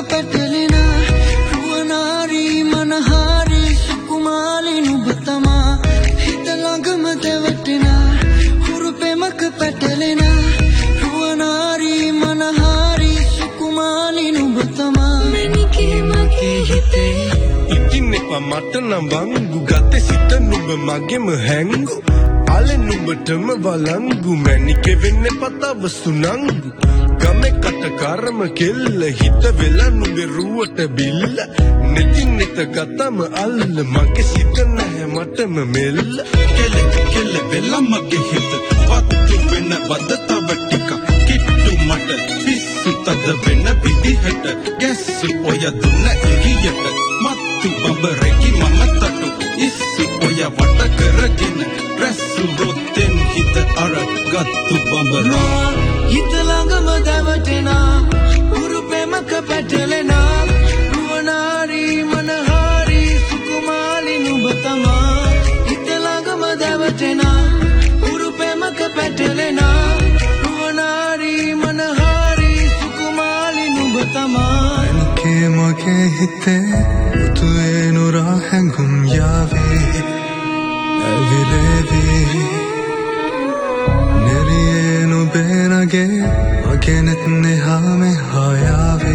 පැටලෙන රුවනාරි මනහාරි සුකුමාලි නුඹතමා හිත ළඟම දැවටෙන හුරු පෙමක පැටලෙන රුවනාරි මනහාරි සුකුමාලි නුඹතමා මැනිකේ මගේ හිතේ ඉතින් එපා මට නම් වංගු ගතේ සිට නුඹ මගෙම හැංගු අලෙ නුඹටම වලංගු මැනිකේ වෙන්නේ පතව සුනංගු ගමේ කටකරම කෙල්ල හිත වෙලා නුඹේ රුවට බිල්ල නෙතින් නෙත ගතම අල්ල මගේ සිත නැහැ මටම මෙල්ල කෙල වෙලා මගේ හිත වත්තු වෙන වද තව ටික කිට්ටු මට පිස්සු තද වෙන විදිහට ගැස්සු ඔය දුන්න ඉගියට මත්තු බඹරකි මම තටු ඉස්සු ඔය වට කරගෙන රැස්සු රොත්තෙන් හිත අරගත්තු බඹරා හිත ළඟම දැවටෙන හුරු පෙමක පැටලෙන රුවනාරි මනහාරි සුකුමාලි නුඹතමා හිත ළඟම දැවටෙන හුරු පෙමක පැටලෙන රුවනාරි මනහාරි සුකුමාලි නුඹතමා මැනිකේ මගේ හිතේ උතුවේ නුරා හැඟුම් යාවේ ඇවිලේවි නෙරියේ නුඹේ නගේ මගේ නෙත් නෙහා මෙහා යාවේ